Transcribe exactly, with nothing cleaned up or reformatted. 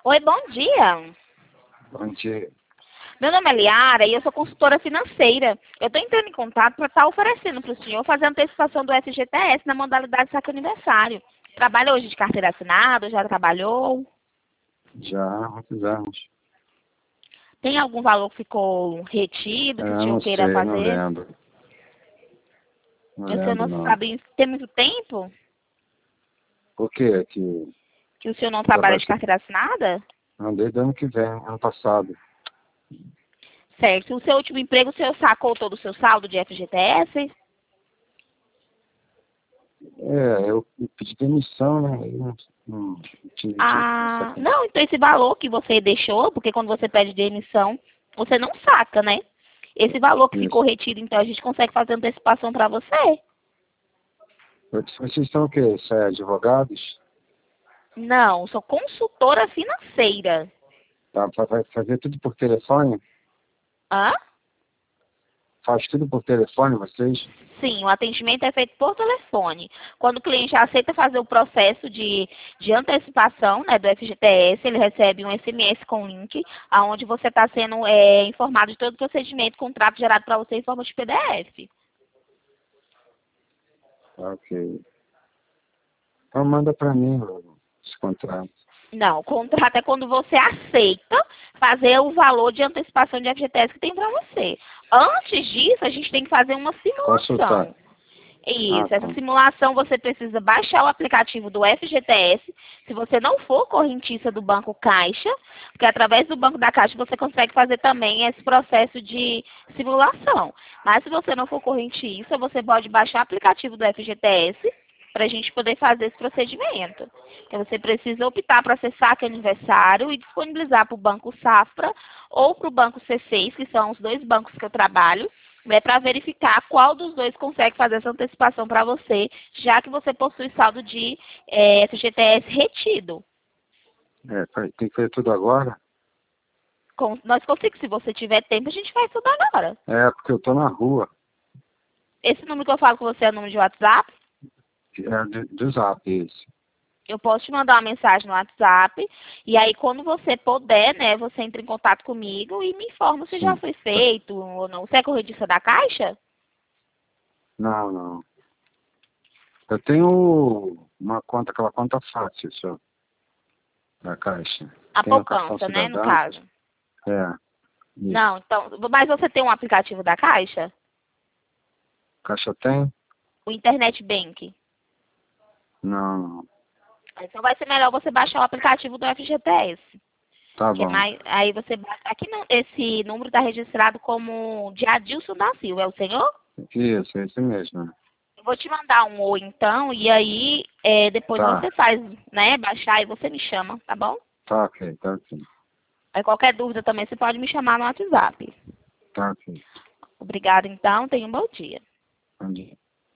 Oi, bom dia. Bom dia. Meu nome é Liara e eu sou consultora financeira. Eu estou entrando em contato para estar oferecendo para o senhor fazer a antecipação do F G T S na modalidade saque aniversário. Trabalha hoje de carteira assinada? Já trabalhou? Já fizemos. Tem algum valor que ficou retido, É, que o senhor não queira sei, não fazer? lembro. Não O senhor lembro, não não. sabe, tem muito tempo Por quê? Que que o senhor não eu trabalha trabalho... de carteira assinada? Não, desde ano que vem, ano passado. Certo. O seu último emprego, o senhor sacou todo o seu saldo de F G T S? É, eu pedi demissão, né? Eu não, não tive dinheiro pra Ah, sacar. não, então esse valor que você deixou, porque quando você pede demissão, você não saca, né? Esse valor que ficou Isso. retido, então a gente consegue fazer antecipação para você. Vocês são o quê? Isso é advogados? Não, sou consultora financeira. Tá, vai vai fazer tudo por telefone? Hã? Faz tudo por telefone, vocês? Sim, o atendimento é feito por telefone. Quando o cliente aceita fazer o processo de, de antecipação, né, do F G T S, ele recebe um S M S com link, aonde você está sendo é, informado de todo o procedimento, contrato gerado para você em forma de P D F. Ok. Então manda pra mim esse contrato. Não, o contrato é quando você aceita fazer o valor de antecipação de F G T S que tem para você. Antes disso, a gente tem que fazer uma Consultar. simulação. Ah, Isso, tá. essa simulação você precisa baixar o aplicativo do F G T S. Se você não for correntista do Banco Caixa, porque através do Banco da Caixa você consegue fazer também esse processo de simulação. Mas se você não for correntista, você pode baixar o aplicativo do F G T S para a gente poder fazer esse procedimento. Então você precisa optar para ser saque aniversário e disponibilizar para o Banco Safra ou para o Banco C seis, que são os dois bancos que eu trabalho, né, para verificar qual dos dois consegue fazer essa antecipação para você, já que você possui saldo de é, F G T S retido. É, tem que fazer tudo agora? Com, nós conseguimos, se você tiver tempo, a gente faz tudo agora. É, porque eu tô na rua. Esse número que eu falo com você é o número de WhatsApp. É do, do Zap, esse. Eu posso te mandar uma mensagem no WhatsApp. E aí, quando você puder, né, você entra em contato comigo e me informa se já Sim. foi Tá. feito ou não. Você é corredista da Caixa? Não, não. Eu tenho uma conta, aquela conta fácil só, da Caixa. A Tenho cartão poupança, né, no cidadão. caso. É, isso. Não, então, mas você tem um aplicativo da Caixa? Caixa tem? O Internet Bank. Não, não. Então vai ser melhor você baixar o aplicativo do F G T S. Tá Que é bom. mais, aí você baixa. Aqui no, esse número está registrado como de Adilson da Silva, é o senhor? Isso, é esse mesmo. Eu vou te mandar um oi então, e aí é, depois Tá, você faz, né, baixar e você me chama, tá bom? tá ok, tá ok. Aí qualquer dúvida também você pode me chamar no WhatsApp. Tá ok. Obrigada então, tenha um bom dia. Bom dia.